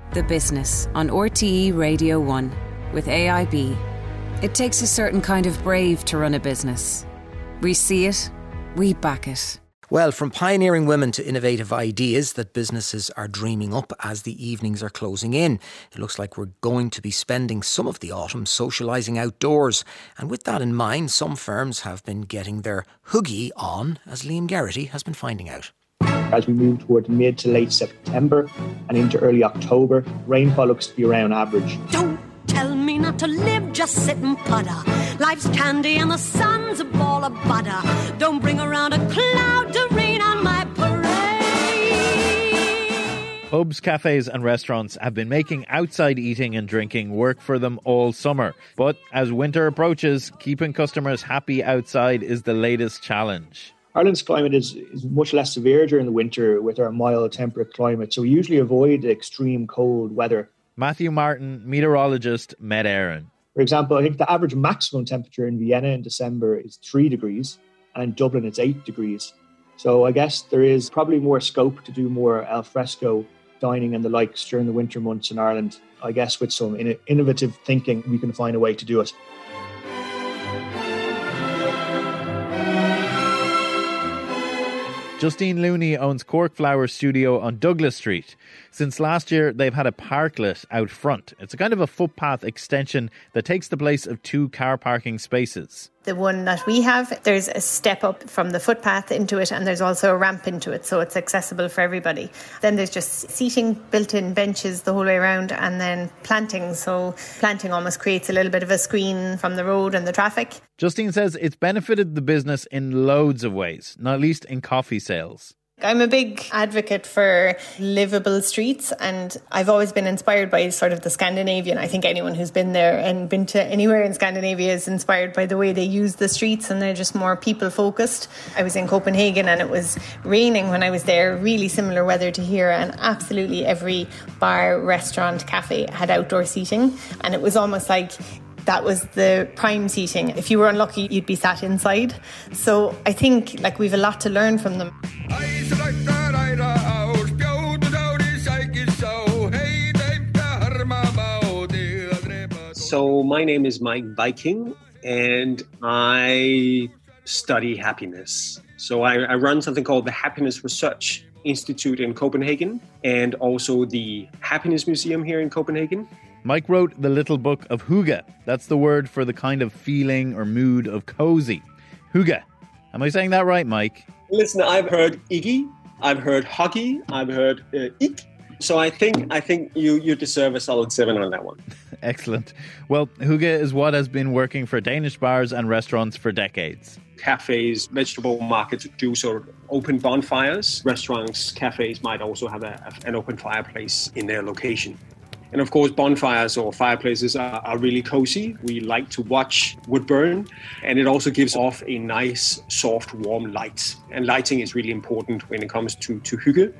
The Business on RTE Radio 1 with AIB. It takes a certain kind of brave to run a business. We see it, we back it. Well, from pioneering women to innovative ideas that businesses are dreaming up as the evenings are closing in. It looks like we're going to be spending some of the autumn socialising outdoors. And with that in mind, some firms have been getting their hoogie on, as Liam Geraghty has been finding out. As we move toward mid to late September and into early October, rainfall looks to be around average. Don't tell me not to live, just sit and putter. Life's candy and the sun's a ball of butter. Don't bring around a cloud to rain on my parade. Pubs, cafes and restaurants have been making outside eating and drinking work for them all summer. But as winter approaches, keeping customers happy outside is the latest challenge. Ireland's climate is much less severe during the winter with our mild temperate climate, so we usually avoid extreme cold weather. Matthew Martin, meteorologist, Med Éireann. For example, I think the average maximum temperature in Vienna in December is 3 degrees, and in Dublin it's 8 degrees. So I guess there is probably more scope to do more al fresco dining and the likes during the winter months in Ireland. I guess with some innovative thinking, we can find a way to do it. Justine Looney owns Cork Flower Studio on Douglas Street. Since last year, they've had a parklet out front. It's a kind of a footpath extension that takes the place of 2 car parking spaces. The one that we have, there's a step up from the footpath into it, and there's also a ramp into it, so it's accessible for everybody. Then there's just seating, built-in benches the whole way around, and then planting. So planting almost creates a little bit of a screen from the road and the traffic. Justine says it's benefited the business in loads of ways, not least in coffee sales. I'm a big advocate for livable streets, and I've always been inspired by sort of the Scandinavian. I think anyone who's been there and been to anywhere in Scandinavia is inspired by the way they use the streets, and they're just more people focused. I was in Copenhagen and it was raining when I was there, really similar weather to here, and absolutely every bar, restaurant, cafe had outdoor seating, and it was almost like that was the prime seating. If you were unlucky, you'd be sat inside. So I think we've a lot to learn from them. So my name is Mike Viking, and I study happiness. So I run something called the Happiness Research Institute in Copenhagen, and also the Happiness Museum here in Copenhagen. Mike wrote the little book of hygge. That's the word for the kind of feeling or mood of cozy. Hygge. Am I saying that right, Mike? Listen, I've heard iggy, I've heard huggy, I've heard ik. So I think you deserve a solid 7 on that one. Excellent. Well, hygge is what has been working for Danish bars and restaurants for decades. Cafes, vegetable markets do sort of open bonfires. Restaurants, cafes might also have an open fireplace in their location. And of course, bonfires or fireplaces are really cozy. We like to watch wood burn, and it also gives off a nice, soft, warm light. And lighting is really important when it comes to hygge.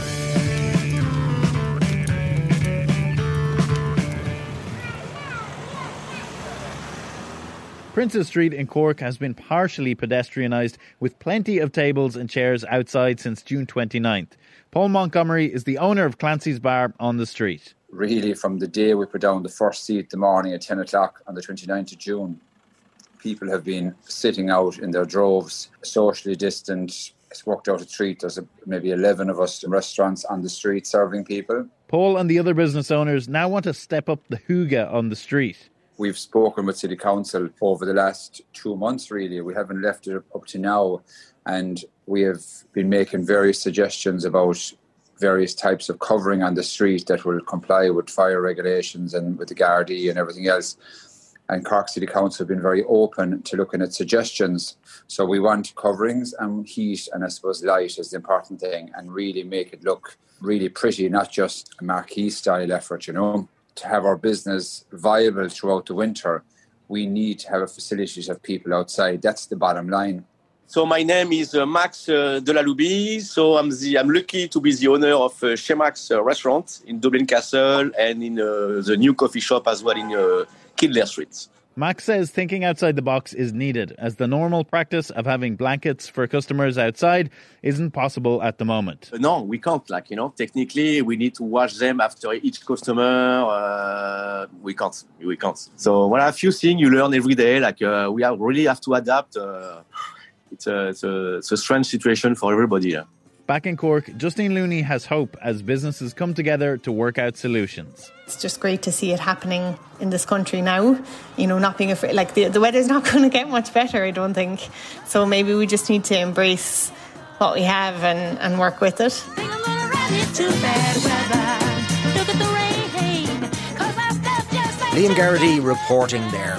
Princes Street in Cork has been partially pedestrianised with plenty of tables and chairs outside since June 29th. Paul Montgomery is the owner of Clancy's Bar on the street. Really, from the day we put down the first seat the morning at 10 o'clock on the 29th of June, people have been sitting out in their droves, socially distant. It's worked out a treat. There's maybe 11 of us in restaurants on the street serving people. Paul and the other business owners now want to step up the hygge on the street. We've spoken with City Council over the last 2 months, really. We haven't left it up to now. And we have been making various suggestions about various types of covering on the street that will comply with fire regulations and with the Gardaí and everything else. And Cork City Council have been very open to looking at suggestions. So we want coverings and heat and I suppose light is the important thing, and really make it look really pretty, not just a marquee style effort, To have our business viable throughout the winter, we need to have a facility to have people outside. That's the bottom line. So my name is Max Delalubie. So I'm lucky to be the owner of Chez Max restaurant in Dublin Castle and in the new coffee shop as well in Kildare Street. Max says thinking outside the box is needed, as the normal practice of having blankets for customers outside isn't possible at the moment. No, we can't. Technically, we need to wash them after each customer. We can't. So, a few things you learn every day. We really have to adapt. It's a strange situation for everybody. Back in Cork, Justine Looney has hope as businesses come together to work out solutions. It's just great to see it happening in this country now. Not being afraid. The weather's not going to get much better, I don't think. So maybe we just need to embrace what we have and work with it. Liam Garrity reporting there.